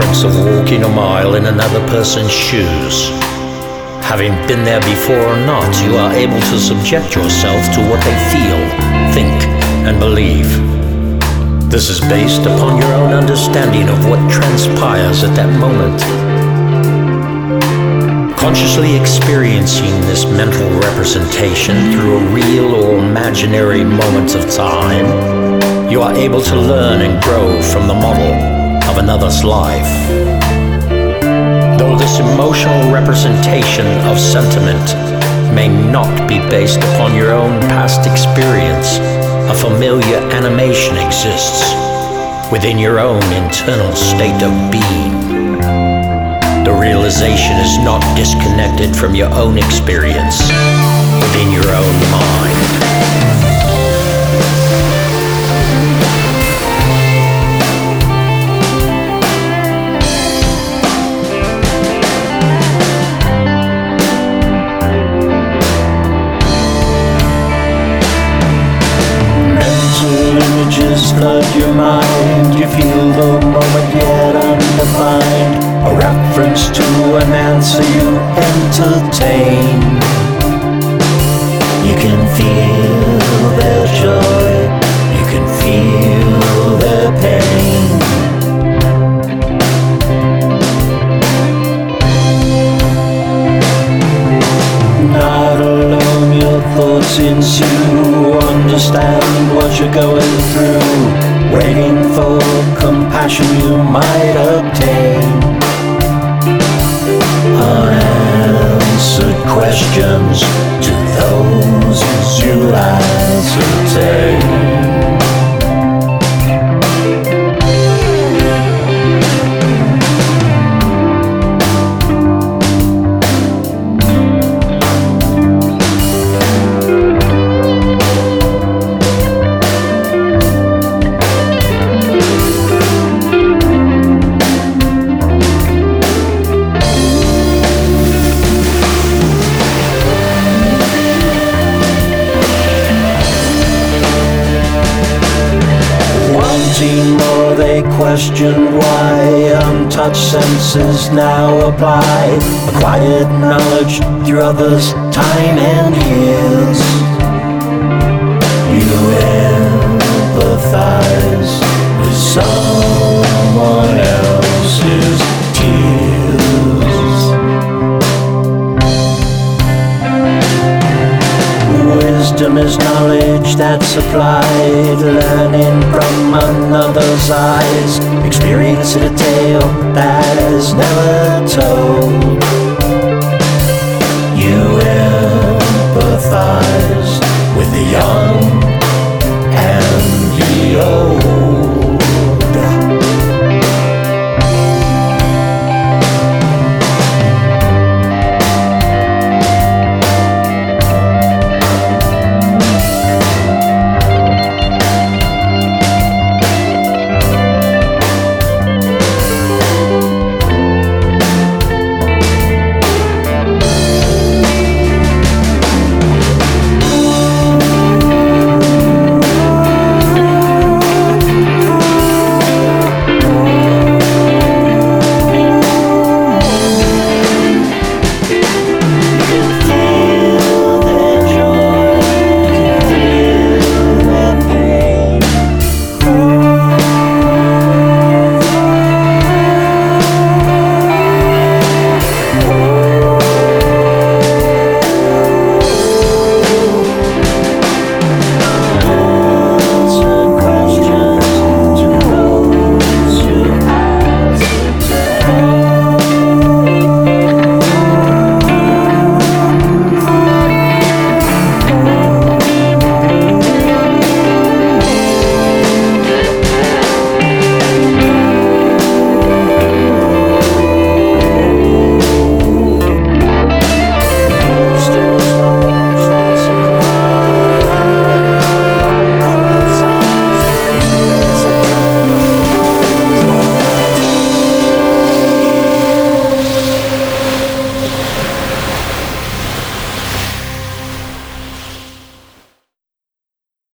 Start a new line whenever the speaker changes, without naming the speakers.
experience of walking a mile in another person's shoes. Having been there before or not, you are able to subject yourself to what they feel, think, and believe. This is based upon your own understanding of what transpires at that moment. Consciously experiencing this mental representation through a real or imaginary moment of time, you are able to learn and grow from the model of another's life. Though this emotional representation of sentiment may not be based upon your own past experience, a familiar animation exists within your own internal state of being. The realization is not disconnected from your own experience within your own mind.
Flood your mind, you feel the moment yet undefined, a reference to an answer you entertain. You can feel their joy, you can feel their pain. Not alone, your thoughts ensue, understand what you're going through, waiting for compassion you might obtain. Unanswered questions to those you ascertain. More they question why untouched senses now apply, acquired knowledge through others' time and years. You empathize with someone else's tears. Wisdom is knowledge that's applied, learning from another's eyes, experience in a tale that is never told. You empathize